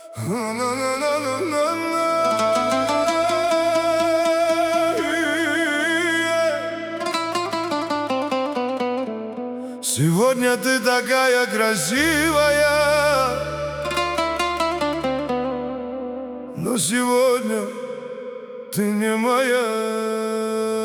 Сегодня ты такая красивая, но сегодня ты не моя.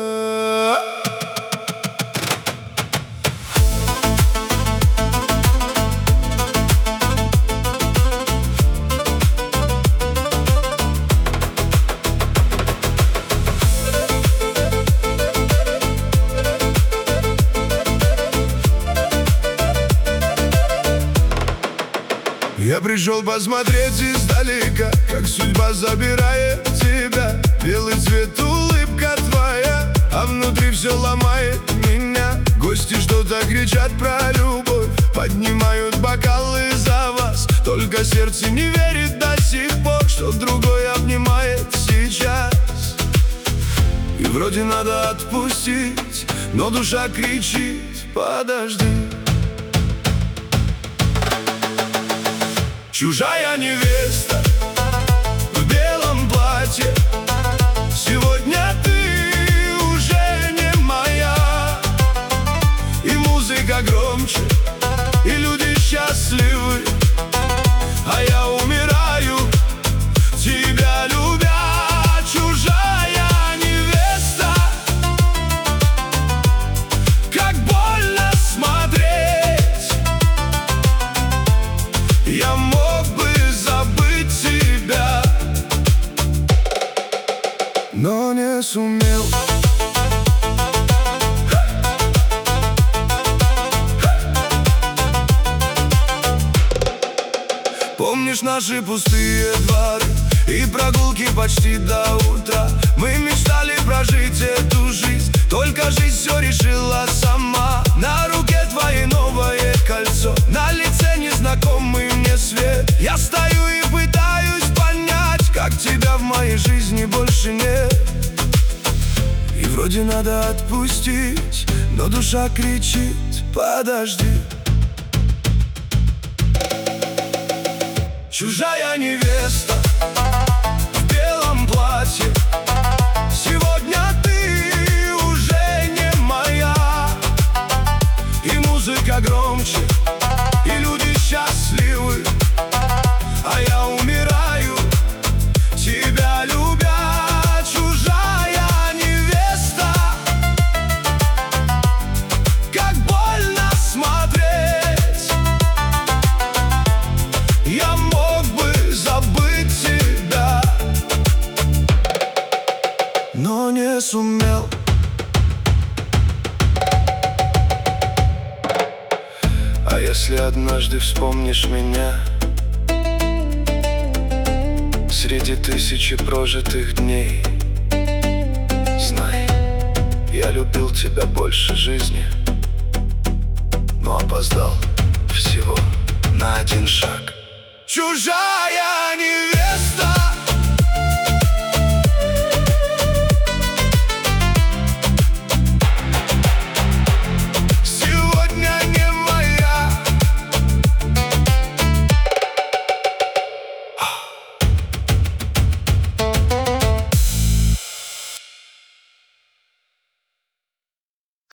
Я пришел посмотреть издалека, как судьба забирает тебя. Белый цвет, улыбка твоя, а внутри все ломает меня. Гости что-то кричат про любовь, поднимают бокалы за вас. Только сердце не верит до сих пор, что другой обнимает сейчас. И вроде надо отпустить, но душа кричит: подожди. Чужая невеста в белом платье, сегодня ты уже не моя. И музыка громче, и люди счастливы, а я умираю, тебя любя. Чужая невеста, как больно смотреть. Я мог бы забыть тебя, но не сумел. Помнишь наши пустые дворы и прогулки почти до утра? Мы мечтали прожить эту жизнь, только жизнь все решила сама. На руке твое новое кольцо, на лице незнакомый мне свет. Я стою и пытаюсь понять, как тебя в моей жизни больше нет. И вроде надо отпустить, но душа кричит: подожди. Чужая невеста в белом платье, сегодня ты уже не моя. И музыка громче, и люди счастливы, а я умираю, тебя любя. Чужая невеста, как больно смотреть. Я мог бы забыть тебя, но не сумел. А если однажды вспомнишь меня среди тысячи прожитых дней, знай, я любил тебя больше жизни, но опоздал всего на один шаг. Чужая невеста.